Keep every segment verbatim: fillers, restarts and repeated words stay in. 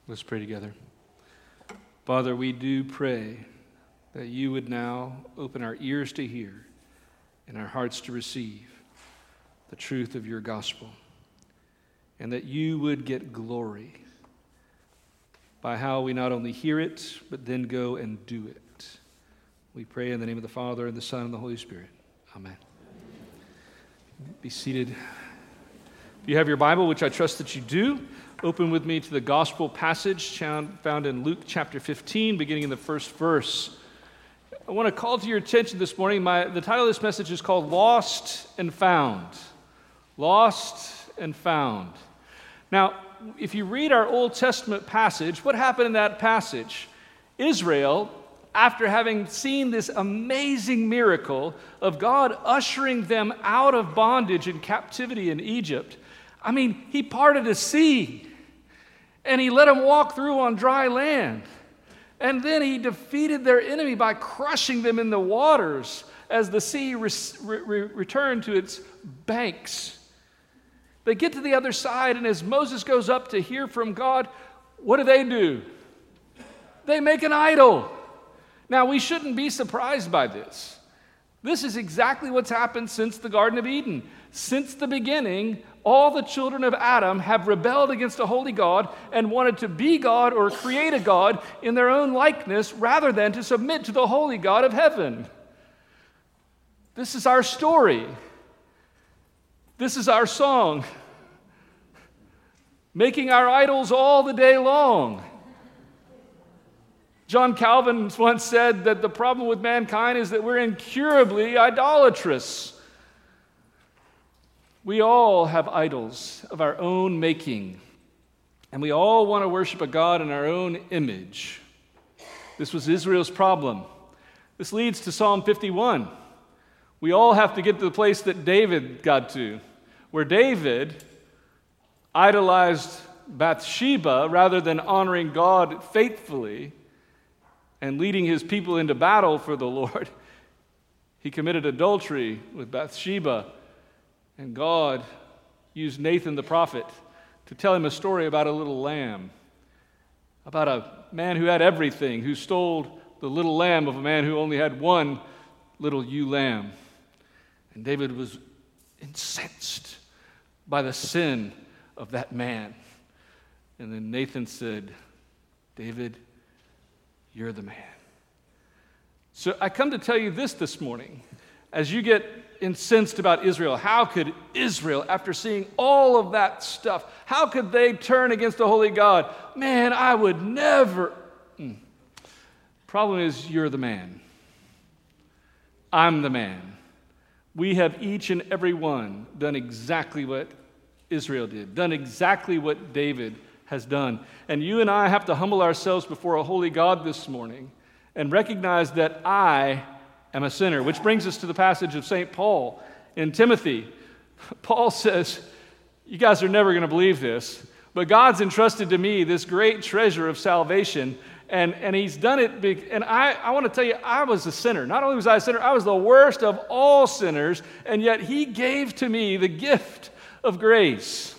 Let's pray together. Father, we do pray that you would now open our ears to hear and our hearts to receive the truth of your gospel, and that you would get glory by how we not only hear it, but then go and do it. We pray in the name of the Father, and the Son, and the Holy Spirit. Amen. Be seated. If you have your Bible, which I trust that you do, open with me to the gospel passage found in Luke chapter fifteen, beginning in the first verse. I want to call to your attention this morning, my, the title of this message is called Lost and Found. Lost and Found. Now, if you read our Old Testament passage, what happened in that passage? Israel, after having seen this amazing miracle of God ushering them out of bondage and captivity in Egypt, I mean, he parted a sea, and he let them walk through on dry land. And then he defeated their enemy by crushing them in the waters as the sea re- re- returned to its banks. They get to the other side, and as Moses goes up to hear from God, what do they do? They make an idol. Now, we shouldn't be surprised by this. This is exactly what's happened since the Garden of Eden. Since the beginning, all the children of Adam have rebelled against a holy God and wanted to be God or create a God in their own likeness rather than to submit to the holy God of heaven. This is our story. This is our song. Making our idols all the day long. John Calvin once said that the problem with mankind is that we're incurably idolatrous. We all have idols of our own making, and we all want to worship a God in our own image. This was Israel's problem. This leads to Psalm fifty-one. We all have to get to the place that David got to, where David idolized Bathsheba rather than honoring God faithfully and leading his people into battle for the Lord. He committed adultery with Bathsheba, and God used Nathan the prophet to tell him a story about a little lamb, about a man who had everything, who stole the little lamb of a man who only had one little ewe lamb. And David was incensed by the sin of that man. And then Nathan said, David, you're the man. So I come to tell you this this morning. As you get incensed about Israel, how could Israel, after seeing all of that stuff, how could they turn against the holy God? Man, I would never. Mm. Problem is, you're the man. I'm the man. We have each and every one done exactly what Israel did, done exactly what David has done. And you and I have to humble ourselves before a holy God this morning and recognize that I am a sinner, which brings us to the passage of Saint Paul in Timothy. Paul says, you guys are never going to believe this, but God's entrusted to me this great treasure of salvation, and, and he's done it big. And I, I want to tell you, I was a sinner. Not only was I a sinner, I was the worst of all sinners, and yet he gave to me the gift of grace.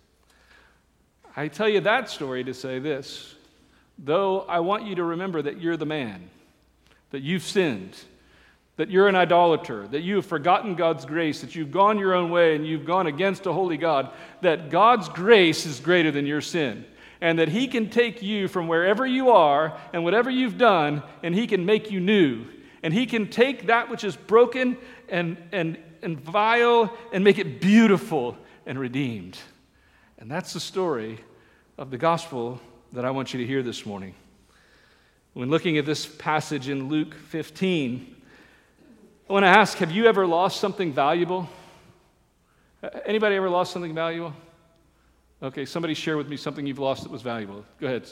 I tell you that story to say this, though I want you to remember that you're the man, that you've sinned, that you're an idolater, that you have forgotten God's grace, that you've gone your own way and you've gone against a holy God, that God's grace is greater than your sin, and that he can take you from wherever you are and whatever you've done, and he can make you new, and he can take that which is broken and, and, and vile and make it beautiful and redeemed. And that's the story of the gospel that I want you to hear this morning. When looking at this passage in Luke fifteen, I want to ask, have you ever lost something valuable? Anybody ever lost something valuable? Okay, somebody share with me something you've lost that was valuable. Go ahead.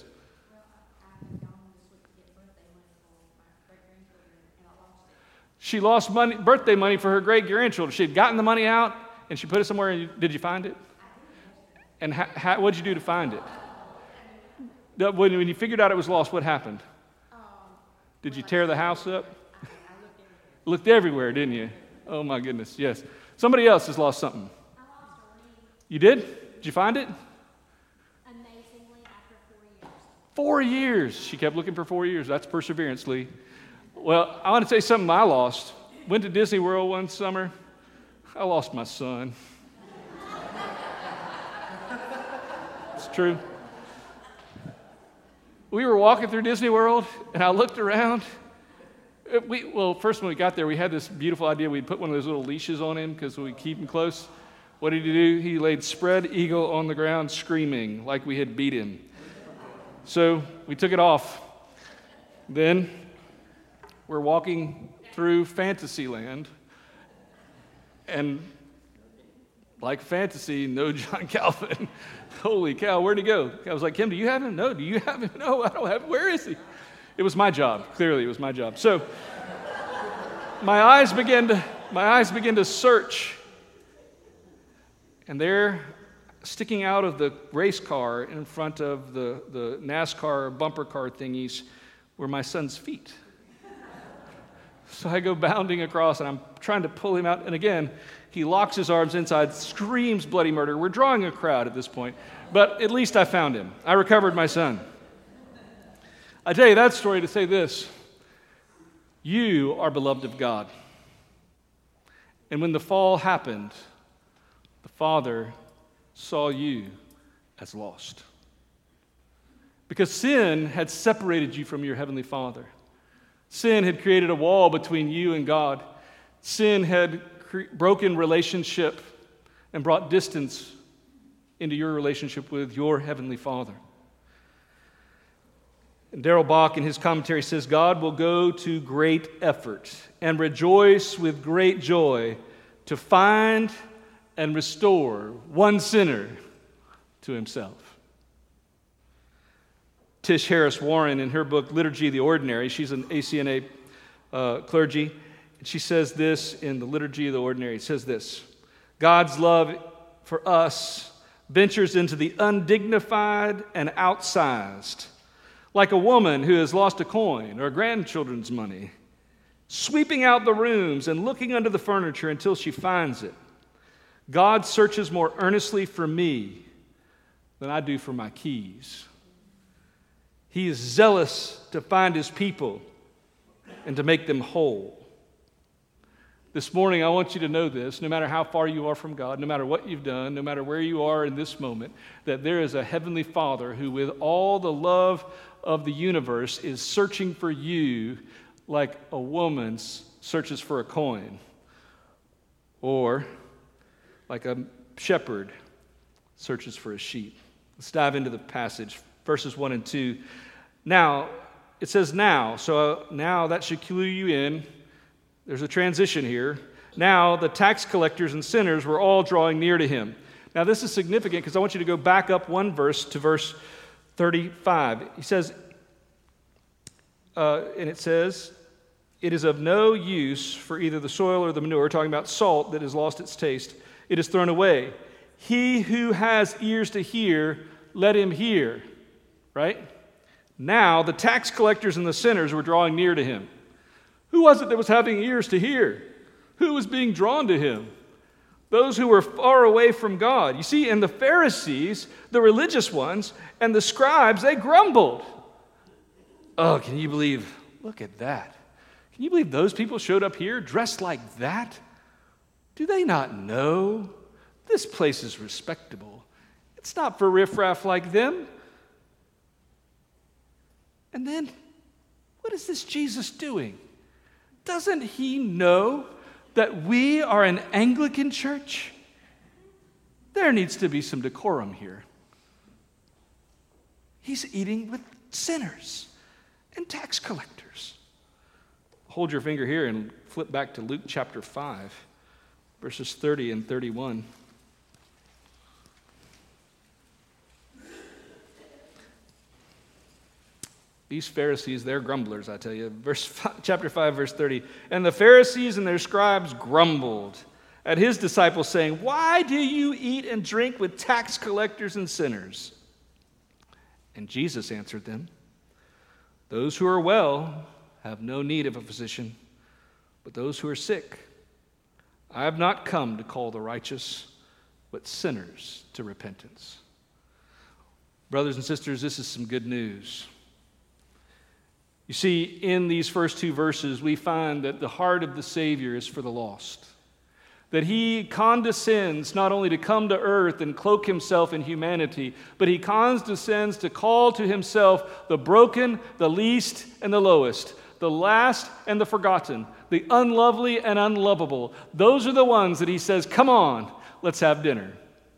She lost money, birthday money for her great-grandchildren. She had gotten the money out, and she put it somewhere, and you, did you find it? And ha, ha, what did you do to find it? The, when, when you figured out it was lost, what happened? Did you tear the house up? Looked everywhere, didn't you? Oh, my goodness, yes. Somebody else has lost something. You did? Did you find it? Amazingly, after four years. Four years. She kept looking for four years. That's perseverance, Lee. Well, I want to tell you something I lost. Went to Disney World one summer. I lost my son. It's true. We were walking through Disney World, and I looked around. We, well, first when we got there, we had this beautiful idea. We'd put one of those little leashes on him because we keep him close. What did he do? He laid spread eagle on the ground screaming like we had beat him. So we took it off. Then we're walking through Fantasyland, and like fantasy, no John Calvin. Holy cow, where'd he go? I was like, Kim, do you have him? No, do you have him? No, I don't have him. Where is he? It was my job. Clearly, it was my job. So my eyes began to my eyes began to search, and there, sticking out of the race car in front of the, the NASCAR bumper car thingies, were my son's feet. So I go bounding across, and I'm trying to pull him out. And again, he locks his arms inside, screams bloody murder. We're drawing a crowd at this point. But at least I found him. I recovered my son. I tell you that story to say this. You are beloved of God. And when the fall happened, the Father saw you as lost. Because sin had separated you from your Heavenly Father. Sin had created a wall between you and God. Sin had cre- broken relationship and brought distance into your relationship with your Heavenly Father. And Darrell Bock in his commentary says, God will go to great effort and rejoice with great joy to find and restore one sinner to himself. Tish Harris Warren, in her book, Liturgy of the Ordinary, she's an A C N A uh, clergy, and she says this in the Liturgy of the Ordinary. It says this, God's love for us ventures into the undignified and outsized, like a woman who has lost a coin or grandchildren's money, sweeping out the rooms and looking under the furniture until she finds it. God searches more earnestly for me than I do for my keys. He is zealous to find his people and to make them whole. This morning, I want you to know this, no matter how far you are from God, no matter what you've done, no matter where you are in this moment, that there is a Heavenly Father who, with all the love of the universe, is searching for you like a woman searches for a coin, or like a shepherd searches for a sheep. Let's dive into the passage, verses one and two. Now, it says now, so now that should clue you in. There's a transition here. Now, the tax collectors and sinners were all drawing near to him. Now, this is significant because I want you to go back up one verse to verse thirty-five. He says, uh, and it says, it is of no use for either the soil or the manure, talking about salt that has lost its taste. It is thrown away. He who has ears to hear, let him hear. Right? Now, the tax collectors and the sinners were drawing near to him. Who was it that was having ears to hear? Who was being drawn to him? Those who were far away from God. You see, and the Pharisees, the religious ones, and the scribes, they grumbled. Oh, can you believe? Look at that. Can you believe those people showed up here dressed like that? Do they not know? This place is respectable. It's not for riffraff like them. And then, what is this Jesus doing? Doesn't he know that we are an Anglican church? There needs to be some decorum here. He's eating with sinners and tax collectors. Hold your finger here and flip back to Luke chapter five, verses thirty and thirty-one. These Pharisees, they're grumblers, I tell you. Verse five, chapter five, verse thirty. And the Pharisees and their scribes grumbled at his disciples, saying, why do you eat and drink with tax collectors and sinners? And Jesus answered them, those who are well have no need of a physician, but those who are sick. I have not come to call the righteous, but sinners to repentance. Brothers and sisters, this is some good news. You see, in these first two verses, we find that the heart of the Savior is for the lost. That he condescends not only to come to earth and cloak himself in humanity, but he condescends to call to himself the broken, the least, and the lowest, the last and the forgotten, the unlovely and unlovable. Those are the ones that he says, come on, let's have dinner.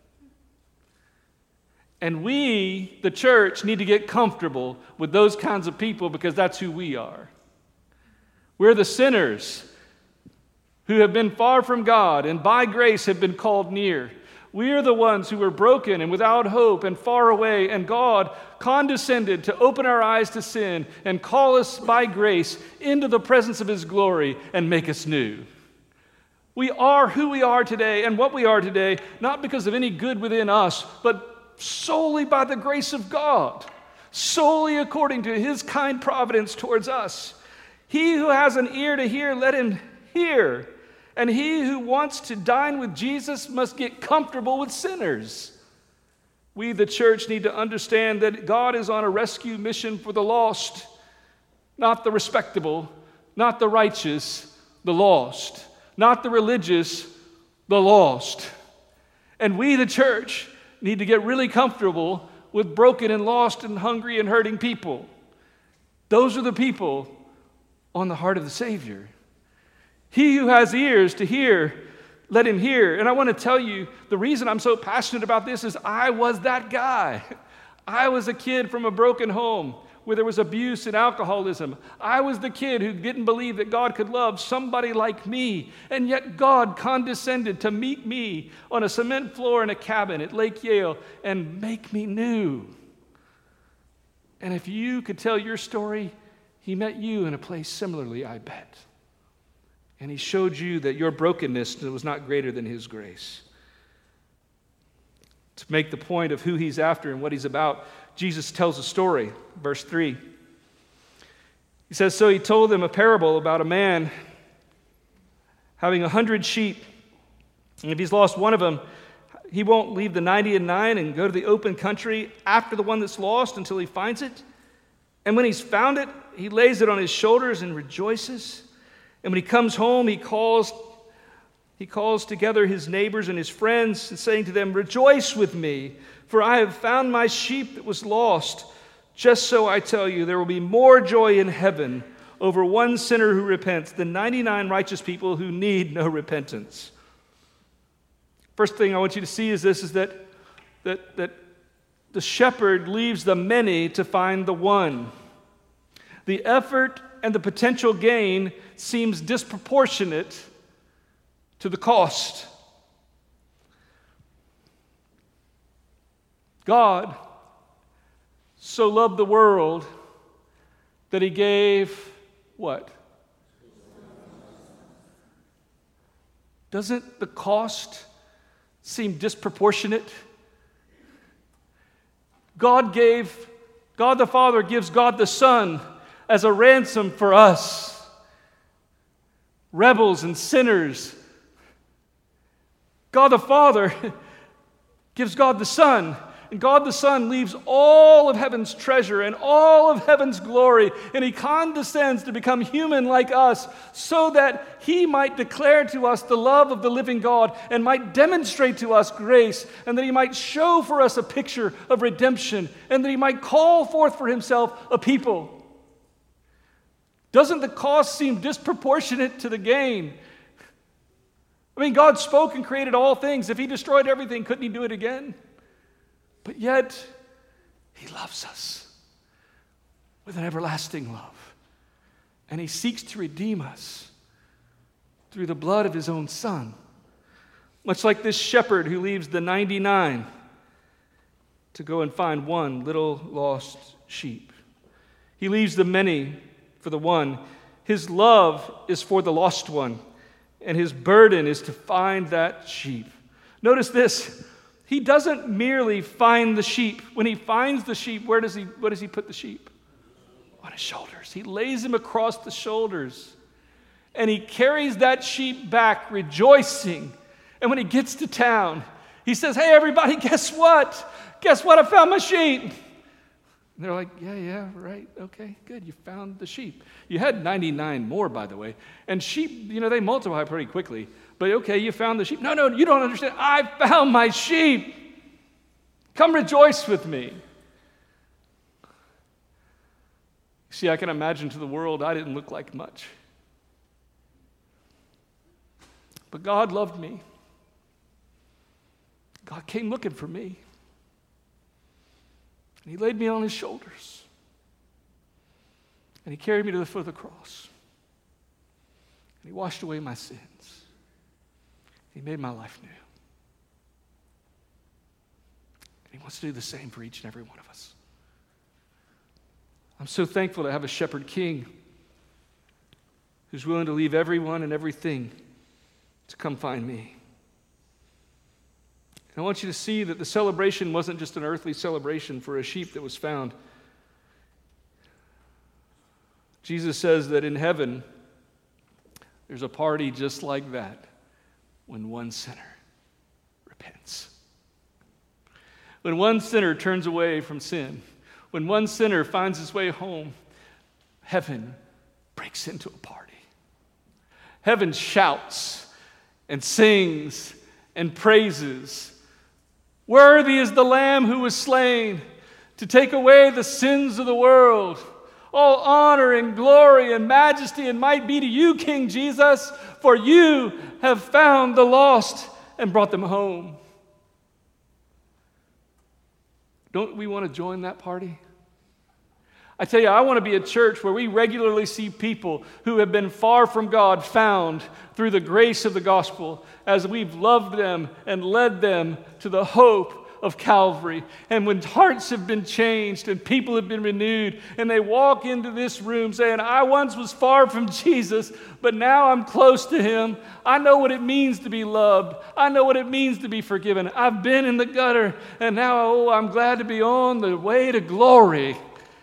And we, the church, need to get comfortable with those kinds of people because that's who we are. We're the sinners who have been far from God and by grace have been called near. We are the ones who were broken and without hope and far away, and God condescended to open our eyes to sin and call us by grace into the presence of His glory and make us new. We are who we are today and what we are today, not because of any good within us, but solely by the grace of God, solely according to His kind providence towards us. He who has an ear to hear, let him hear. And he who wants to dine with Jesus must get comfortable with sinners. We, the church, need to understand that God is on a rescue mission for the lost, not the respectable, not the righteous, the lost, not the religious, the lost. And we, the church, need to get really comfortable with broken and lost and hungry and hurting people. Those are the people on the heart of the Savior. He who has ears to hear, let him hear. And I want to tell you, the reason I'm so passionate about this is I was that guy. I was a kid from a broken home where there was abuse and alcoholism. I was the kid who didn't believe that God could love somebody like me. And yet God condescended to meet me on a cement floor in a cabin at Lake Yale and make me new. And if you could tell your story, He met you in a place similarly, I bet. And He showed you that your brokenness was not greater than His grace. To make the point of who He's after and what He's about, Jesus tells a story, verse three. He says, so He told them a parable about a man having a hundred sheep. And if he's lost one of them, he won't leave the ninety and nine and go to the open country after the one that's lost until he finds it. And when he's found it, he lays it on his shoulders and rejoices. And when he comes home, he calls, he calls together his neighbors and his friends, and saying to them, rejoice with me, for I have found my sheep that was lost. Just so I tell you, there will be more joy in heaven over one sinner who repents than ninety-nine righteous people who need no repentance. First thing I want you to see is this, is that, that, that the shepherd leaves the many to find the one. The effort and the potential gain seems disproportionate to the cost. God so loved the world that He gave what? Doesn't the cost seem disproportionate? God gave, God the Father gives God the Son as a ransom for us, rebels and sinners. God the Father gives God the Son, and God the Son leaves all of heaven's treasure and all of heaven's glory, and He condescends to become human like us so that He might declare to us the love of the living God and might demonstrate to us grace, and that He might show for us a picture of redemption, and that He might call forth for Himself a people. Doesn't the cost seem disproportionate to the gain? I mean, God spoke and created all things. If He destroyed everything, couldn't He do it again? But yet, He loves us with an everlasting love. And He seeks to redeem us through the blood of His own Son. Much like this shepherd who leaves the ninety-nine to go and find one little lost sheep. He leaves the many for the one. His love is for the lost one, and His burden is to find that sheep. Notice this. He doesn't merely find the sheep. When He finds the sheep, where does he, where does he put the sheep? On His shoulders. He lays him across the shoulders, and He carries that sheep back rejoicing. And when He gets to town, He says, hey, everybody, guess what? guess what? I found my sheep. And they're like, yeah, yeah, right, okay, good, you found the sheep. You had ninety-nine more, by the way. And sheep, you know, they multiply pretty quickly. But okay, you found the sheep. No, no, you don't understand. I found my sheep. Come rejoice with me. See, I can imagine to the world I didn't look like much. But God loved me. God came looking for me. And he laid me on his shoulders. And he carried me to the foot of the cross. And he washed away my sins. He made my life new. And he wants to do the same for each and every one of us. I'm so thankful to have a shepherd king who's willing to leave everyone and everything to come find me. And I want you to see that the celebration wasn't just an earthly celebration for a sheep that was found. Jesus says that in heaven, there's a party just like that when one sinner repents. When one sinner turns away from sin, when one sinner finds his way home, heaven breaks into a party. Heaven shouts and sings and praises. Worthy is the Lamb who was slain to take away the sins of the world. All honor and glory and majesty and might be to you, King Jesus, for you have found the lost and brought them home. Don't we want to join that party? I tell you, I want to be a church where we regularly see people who have been far from God found through the grace of the gospel as we've loved them and led them to the hope of Calvary. And when hearts have been changed and people have been renewed and they walk into this room saying, I once was far from Jesus, but now I'm close to him. I know what it means to be loved. I know what it means to be forgiven. I've been in the gutter and now, oh, I'm glad to be on the way to glory.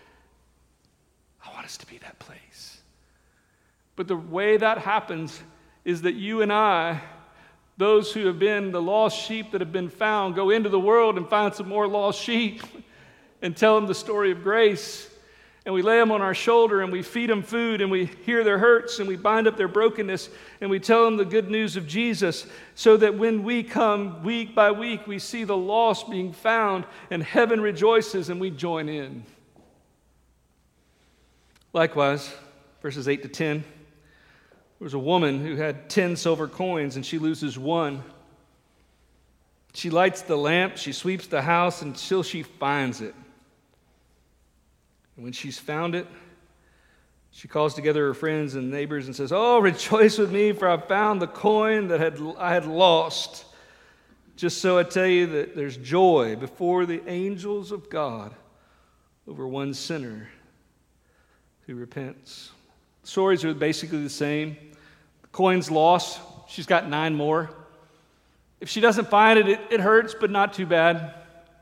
To be that place. But the way that happens is that you and I, those who have been the lost sheep that have been found, go into the world and find some more lost sheep and tell them the story of grace. And we lay them on our shoulder and we feed them food and we hear their hurts and we bind up their brokenness and we tell them the good news of Jesus so that when we come week by week, we see the lost being found and heaven rejoices and we join in. Likewise, verses eight to ten, there was a woman who had ten silver coins and she loses one. She lights the lamp, she sweeps the house until she finds it. And when she's found it, she calls together her friends and neighbors and says, oh, rejoice with me, for I found the coin that had, I had lost. Just so I tell you that there's joy before the angels of God over one sinner who repents. The stories are basically the same. The coin's lost. She's got nine more. If she doesn't find it, it, it hurts, but not too bad.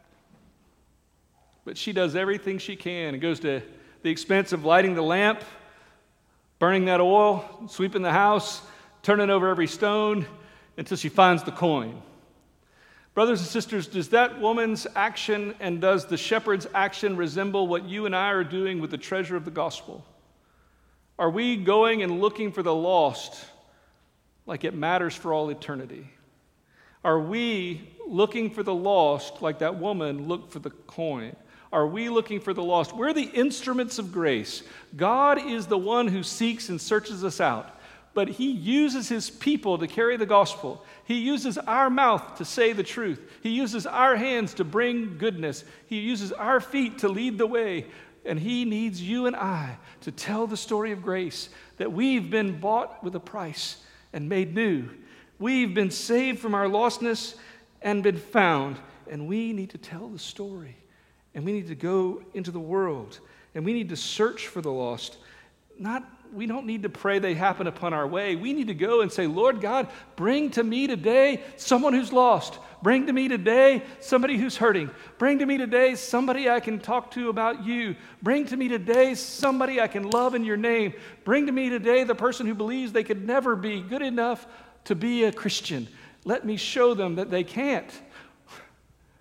But she does everything she can. It goes to the expense of lighting the lamp, burning that oil, sweeping the house, turning over every stone until she finds the coin. Brothers and sisters, does that woman's action and does the shepherd's action resemble what you and I are doing with the treasure of the gospel? Are we going and looking for the lost like it matters for all eternity? Are we looking for the lost like that woman looked for the coin? Are we looking for the lost? We're the instruments of grace. God is the one who seeks and searches us out. But he uses his people to carry the gospel. He uses our mouth to say the truth. He uses our hands to bring goodness. He uses our feet to lead the way. And he needs you and I to tell the story of grace, that we've been bought with a price and made new. We've been saved from our lostness and been found. And we need to tell the story. And we need to go into the world. And we need to search for the lost. Not We don't need to pray they happen upon our way. We need to go and say, Lord God, bring to me today someone who's lost. Bring to me today somebody who's hurting. Bring to me today somebody I can talk to about you. Bring to me today somebody I can love in your name. Bring to me today the person who believes they could never be good enough to be a Christian. Let me show them that they can't.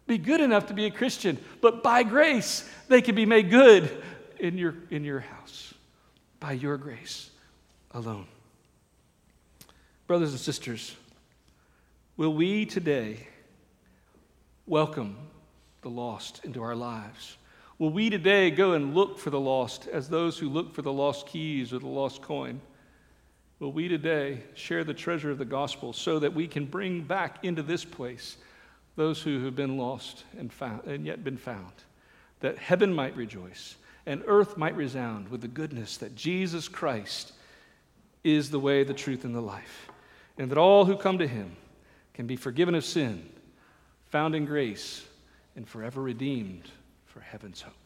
be good enough to be a Christian, but by grace, they can be made good in your, in your house, by your grace alone. Brothers and sisters, will we today welcome the lost into our lives? Will we today go and look for the lost as those who look for the lost keys or the lost coin? Will we today share the treasure of the gospel so that we can bring back into this place those who have been lost and found and yet been found, that heaven might rejoice and earth might resound with the goodness that Jesus Christ is the way, the truth, and the life, and that all who come to him can be forgiven of sin, found in grace, and forever redeemed for heaven's hope.